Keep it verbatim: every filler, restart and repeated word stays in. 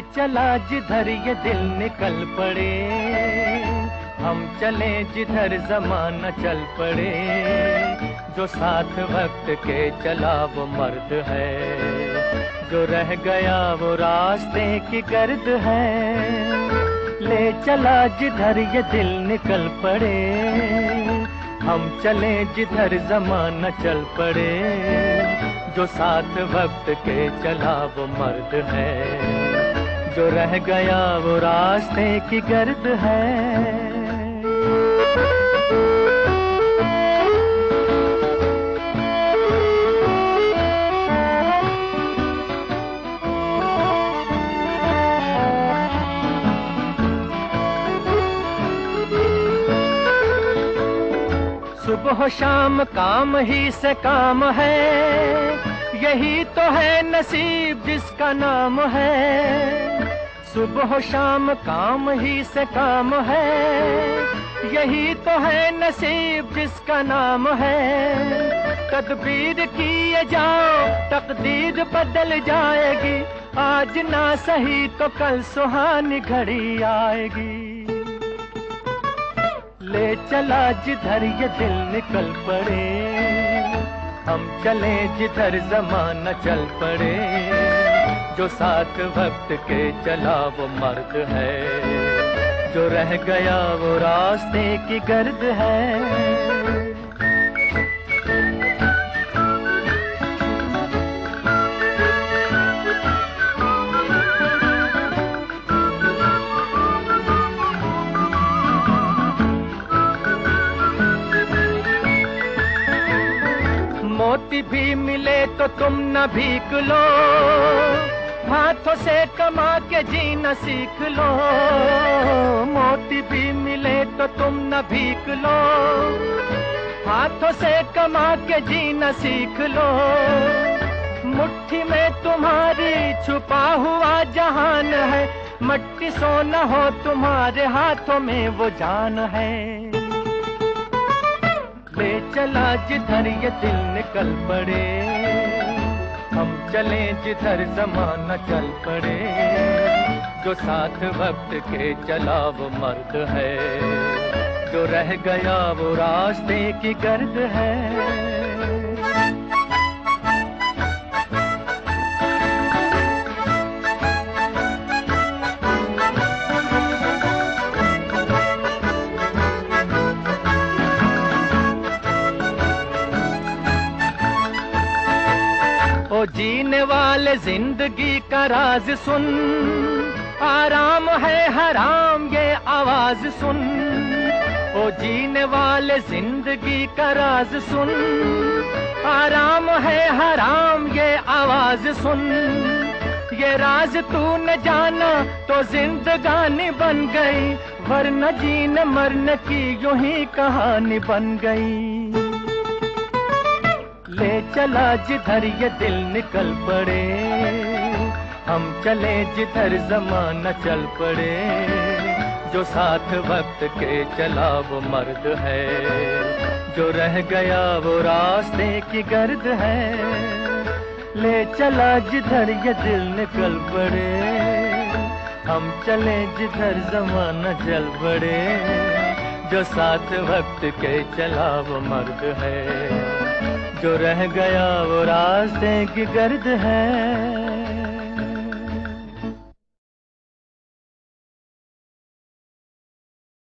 चला जिधर ये दिल निकल पड़े, हम चले जिधर ज़माना चल पड़े। जो साथ वक्त के चला वो मर्द है, जो रह गया वो रास्ते की गर्द है। ले चला जिधर ये दिल निकल पड़े, हम चले जिधर ज़माना चल पड़े। जो साथ वक्त के चला वो मर्द है, जो रह गया वो रास्ते की गर्द है। सुबह शाम काम ही से काम है, यही तो है नसीब जिसका नाम है। सुबह शाम काम ही से काम है, यही तो है नसीब जिसका नाम है। तदबीर किए जाओ तकदीर बदल जाएगी, आज ना सही तो कल सुहानी घड़ी आएगी। ले चला जिधर ये दिल निकल पड़े, हम चले जिधर ज़माना चल पड़े। जो साथ वक्त के चला वो मर्द है, जो रह गया वो रास्ते की गर्द है। मोती भी मिले तो तुम न भीग लो, हाथों से कमा के जीना सीख लो। मोती भी मिले तो तुम न भीग लो, हाथों से कमा के जीना सीख लो। मुट्ठी में तुम्हारी छुपा हुआ जहान है, मट्टी सोना हो तुम्हारे हाथों में वो जान है। ले चला जिधर ये दिल निकल पड़े, हम चले जिधर ज़माना चल पड़े। जो साथ वक्त के चला वो मर्द है, जो रह गया वो रास्ते की गर्द है। ओ जीने वाले जिंदगी का राज सुन, आराम है हराम ये आवाज सुन। ओ जीने वाले जिंदगी का राज सुन, आराम है हराम ये आवाज सुन। ये राज तूने जाना तो जिंदगानी बन गई, वरना जीने मरने की यूं ही कहानी बन गई। ले चला जिधर ये दिल निकल पड़े, हम चले जिधर ज़माना चल पड़े। जो साथ वक्त के चला वो मर्द है, जो रह गया वो रास्ते की गर्द है। ले चला जिधर ये दिल निकल पड़े, हम चले जिधर ज़माना चल पड़े। जो साथ वक्त के चला वो मर्द है, जो रह गया वो रास्ते की गर्द है।